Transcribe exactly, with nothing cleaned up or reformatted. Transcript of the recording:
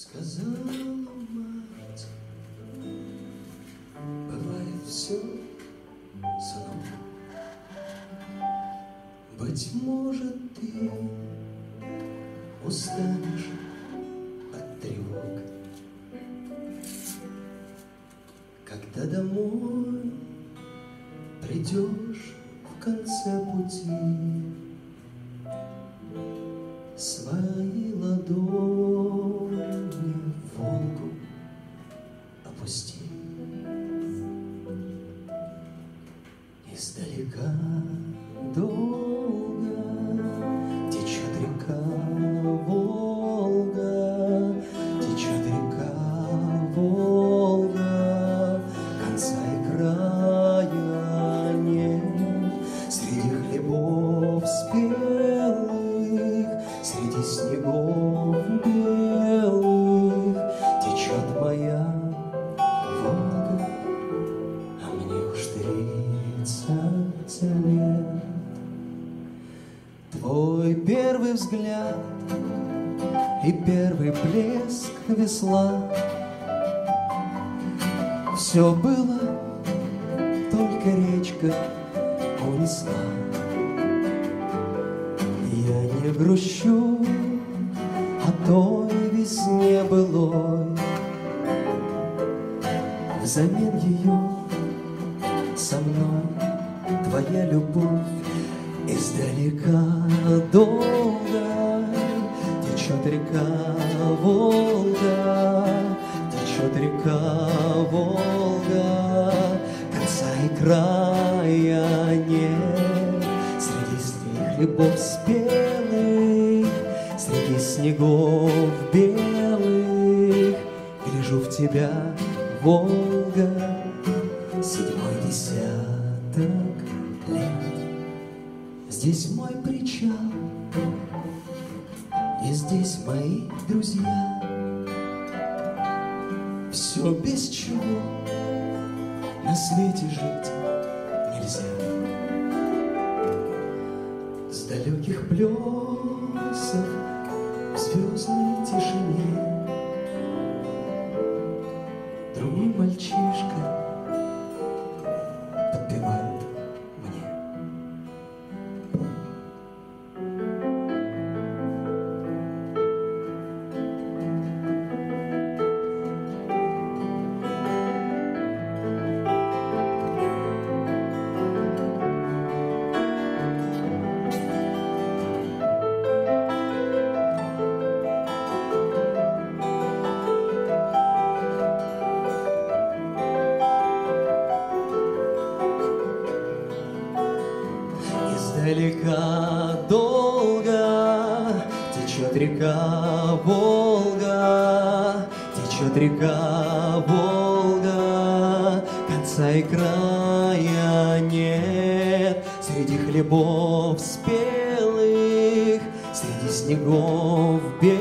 Сказала мать, бывает все сном. Быть может, ты устанешь от тревог, когда домой придешь в конце пути. Свои ладони в Волгу опусти. Издалека долго течет река Волга, течет река Волга, конца и края нет. Среди хлебов спелых, среди снегов белых течет моя Волга, а мне уж тридцать лет. Твой первый взгляд и первый блеск весла — все было, только речка унесла. Я не грущу о той весне былой, взамен ее со мной твоя любовь. Издалека долго течет река Волга, течет река Волга, конца и края нет. Среди сних хлебов спелых, среди снегов белых гляжу в тебя, Волга, седьмой десяток лет. Здесь мой причал, и здесь мои друзья. Все, без чего на свете жить нельзя. С далеких плесов в звездной тишине другой мальчишка подпевает мне. Издалека долго течет река Волга, течет река Волга, конца и края нет. Среди хлебов спелых, среди снегов белых